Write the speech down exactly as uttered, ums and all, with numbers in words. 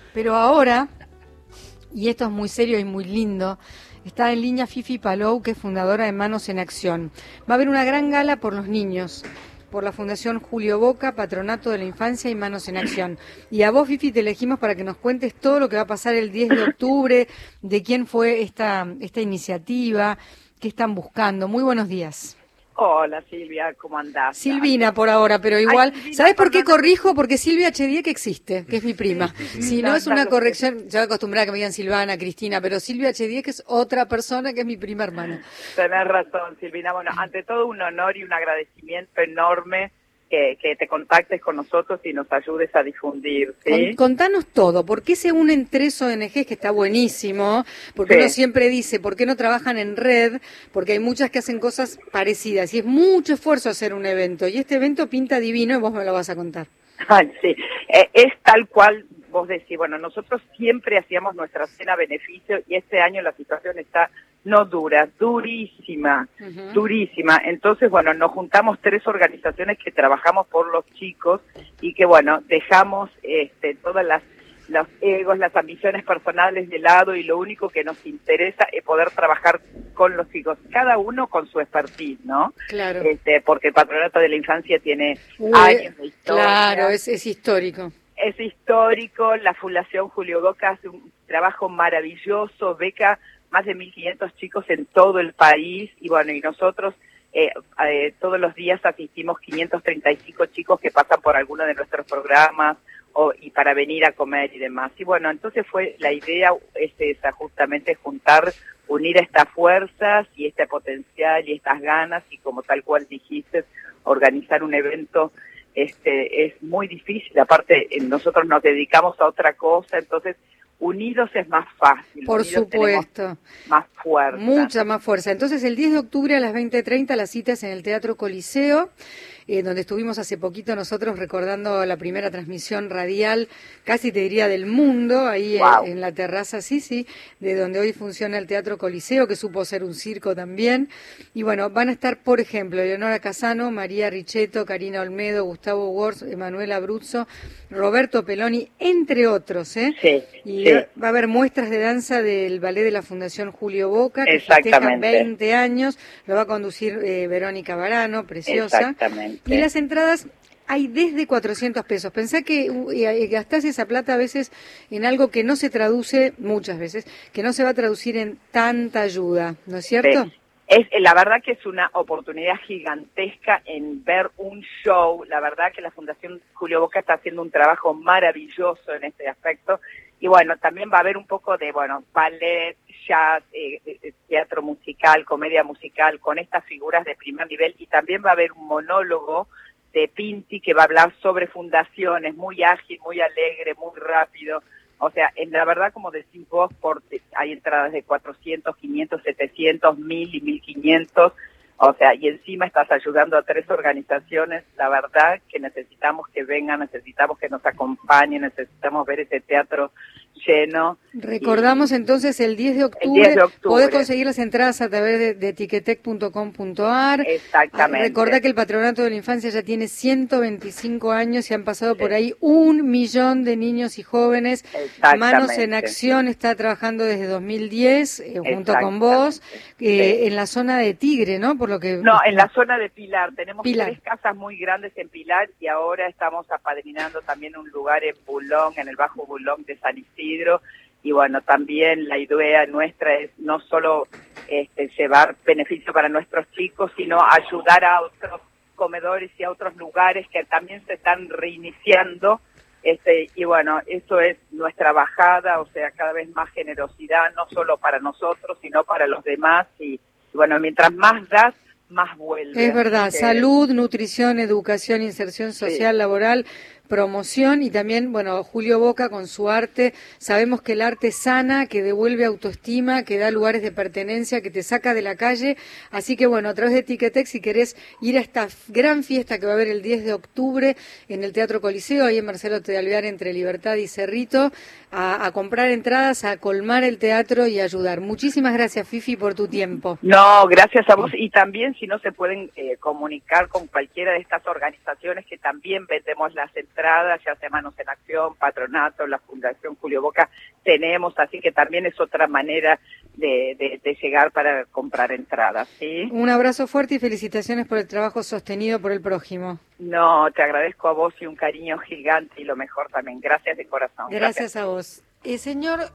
Pero ahora, y esto es muy serio y muy lindo, está en línea Fifi Palou, que es fundadora de Manos en Acción. Va a haber una gran gala por los niños, por la Fundación Julio Boca, Patronato de la Infancia y Manos en Acción. Y a vos, Fifi, te elegimos para que nos cuentes todo lo que va a pasar el diez de octubre, de quién fue esta, esta iniciativa, qué están buscando. Muy buenos días. Hola Silvia, ¿cómo andás? Silvina por ahora, pero igual, Ay, Silvina, ¿sabes por qué corrijo? Porque Silvia Chediek existe, que es mi prima. Sí, sí, sí. Si no, no es una corrección, yo acostumbrada a que me digan Silvana, Cristina, pero Silvia Chediek es otra persona que es mi prima hermana. Tenés razón, Silvina. Bueno, ante todo un honor y un agradecimiento enorme que, que te contactes con nosotros y nos ayudes a difundir, ¿sí? Contanos todo, ¿por qué se unen tres O N Ges, que está buenísimo? Porque sí. Uno siempre dice, ¿por qué no trabajan en red? Porque hay muchas que hacen cosas parecidas y es mucho esfuerzo hacer un evento, y este evento pinta divino y vos me lo vas a contar. Ay, sí, eh, es tal cual vos decís. Bueno, nosotros siempre hacíamos nuestra cena beneficio y este año la situación está no dura, durísima, uh-huh. durísima. Entonces, bueno, nos juntamos tres organizaciones que trabajamos por los chicos y que, bueno, dejamos este, todas las los egos, las ambiciones personales de lado, y lo único que nos interesa es poder trabajar con los chicos, cada uno con su expertise, ¿no? Claro. Este, porque el Patronato de la Infancia tiene Uy, años de historia. Claro, es, es histórico. Es histórico. La Fundación Julio Boca hace un trabajo maravilloso, beca más de mil quinientos chicos en todo el país, y bueno, y nosotros eh, eh, todos los días asistimos quinientos treinta y cinco chicos que pasan por alguno de nuestros programas, o, y para venir a comer y demás. Y bueno, entonces fue la idea es esa, justamente juntar, unir estas fuerzas y este potencial y estas ganas, y como tal cual dijiste, organizar un evento. Este es muy difícil, aparte nosotros nos dedicamos a otra cosa, entonces unidos es más fácil. Por unidos supuesto. Más fuerza. Mucha más fuerza. Entonces el diez de octubre a las veinte treinta la cita es en el Teatro Coliseo, eh, donde estuvimos hace poquito nosotros recordando la primera transmisión radial, casi te diría del mundo, ahí wow. en, en la terraza, sí, sí, de donde hoy funciona el Teatro Coliseo, que supo ser un circo también. Y bueno, van a estar, por ejemplo, Eleonora Casano, María Richetto, Karina Olmedo, Gustavo Wors, Emanuela Abruzzo, Roberto Peloni, entre otros, ¿eh? Sí, y sí. va a haber muestras de danza del ballet de la Fundación Julio Boca, que festeja veinte años, lo va a conducir eh, Verónica Barano, preciosa. Exactamente. Y las entradas hay desde cuatrocientos pesos. Pensá que uh, gastás esa plata a veces en algo que no se traduce, muchas veces, que no se va a traducir en tanta ayuda, ¿no es cierto? Sí. Es, la verdad que es una oportunidad gigantesca en ver un show. La verdad que la Fundación Julio Boca está haciendo un trabajo maravilloso en este aspecto. Y bueno, también va a haber un poco de, bueno, ballet, jazz, eh, teatro musical, comedia musical, con estas figuras de primer nivel. Y también va a haber un monólogo de Pinti que va a hablar sobre fundaciones, muy ágil, muy alegre, muy rápido. O sea, en la verdad, como decís vos, por, hay entradas de cuatrocientos, quinientos, setecientos, mil y mil quinientos. O sea, y encima estás ayudando a tres organizaciones. La verdad que necesitamos que vengan, necesitamos que nos acompañen, necesitamos ver ese teatro lleno. Recordamos y, entonces el diez de octubre, el diez de octubre. Podés conseguir las entradas a través de, de ticketek punto com punto ar. Exactamente. Recordá que el Patronato de la Infancia ya tiene ciento veinticinco años y han pasado sí. por ahí un millón de niños y jóvenes. Manos en Acción está trabajando desde dos mil diez eh, junto con vos eh, sí. en la zona de Tigre, ¿no? Por lo que no, en la zona de Pilar. Tenemos Pilar. tres casas muy grandes en Pilar y ahora estamos apadrinando también un lugar en Bulón, en el Bajo Bulón de San Isidro. Y bueno, también la idea nuestra es no solo este, llevar beneficio para nuestros chicos, sino ayudar a otros comedores y a otros lugares que también se están reiniciando. Este, y bueno, eso es nuestra bajada, o sea, cada vez más generosidad, no solo para nosotros, sino para los demás. Y, y bueno, mientras más das, más vuelve. Es verdad, que... salud, nutrición, educación, inserción social, sí. laboral, promoción, y también, bueno, Julio Boca con su arte. Sabemos que el arte sana, que devuelve autoestima, que da lugares de pertenencia, que te saca de la calle. Así que, bueno, a través de Ticketek, si querés ir a esta gran fiesta que va a haber el diez de octubre en el Teatro Coliseo, ahí en Marcelo de Alvear, entre Libertad y Cerrito, a, a comprar entradas, a colmar el teatro y a ayudar. Muchísimas gracias, Fifi, por tu tiempo. No, gracias a vos. Y también, si no se pueden eh, comunicar con cualquiera de estas organizaciones que también vendemos las entradas, entradas, ya sea Manos en Acción, Patronato, la Fundación Julio Boca, tenemos, así que también es otra manera de, de, de llegar para comprar entradas, ¿sí? Un abrazo fuerte y felicitaciones por el trabajo sostenido por el prójimo. No, te agradezco a vos y un cariño gigante y lo mejor también. Gracias de corazón. Gracias, Gracias. a vos. Eh, señor